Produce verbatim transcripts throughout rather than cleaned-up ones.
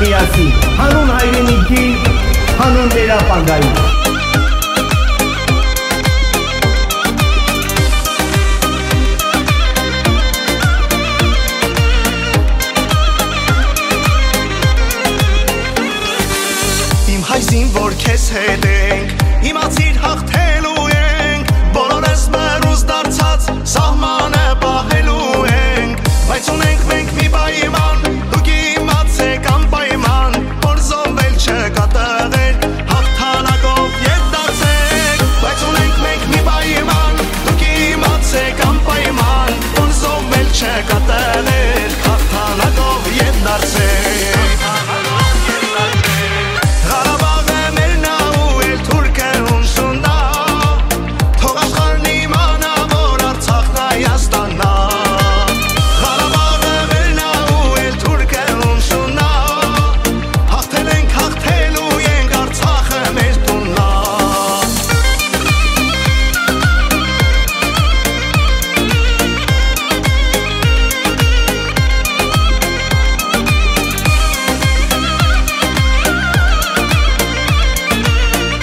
միասին, հանուն հայրենիքի, հանուն վերապագայի։ Իմ հայ զինվոր քեզ հետ ենք, իմացիր հաղթելու ենք, բոլորս մերուս դարձած սահմանը պահելու ենք, բայց ունենք մենք մի պայման, դուք իմացեք անպայման, որ զոհվել չկա տեղեր, հաղթանակով ետ դարձեք, բայց ունենք մենք մի պայման, դուք իմացեք անպայման, որ զոհվել չկա տեղեր, հաղթանակով ետ դարձեք։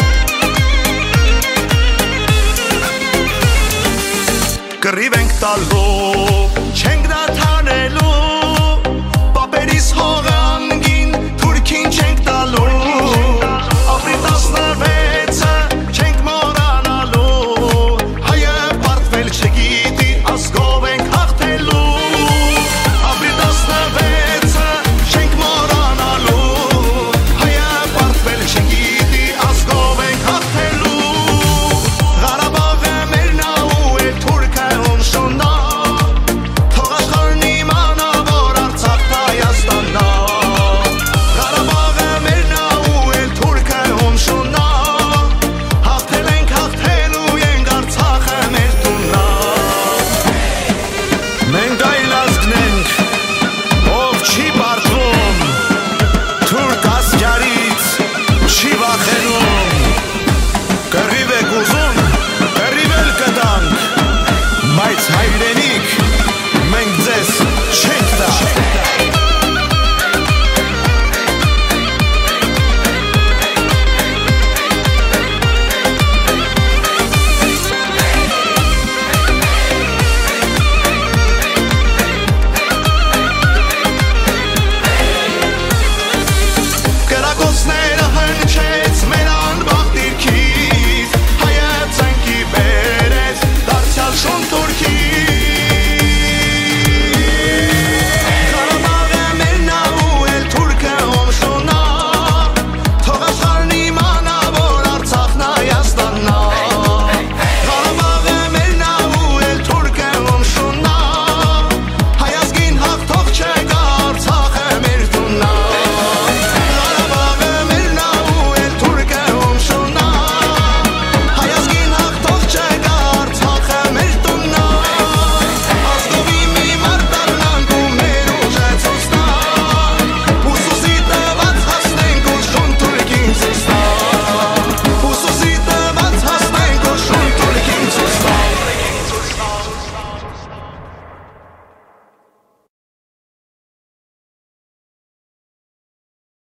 Կռիվ ենք տալ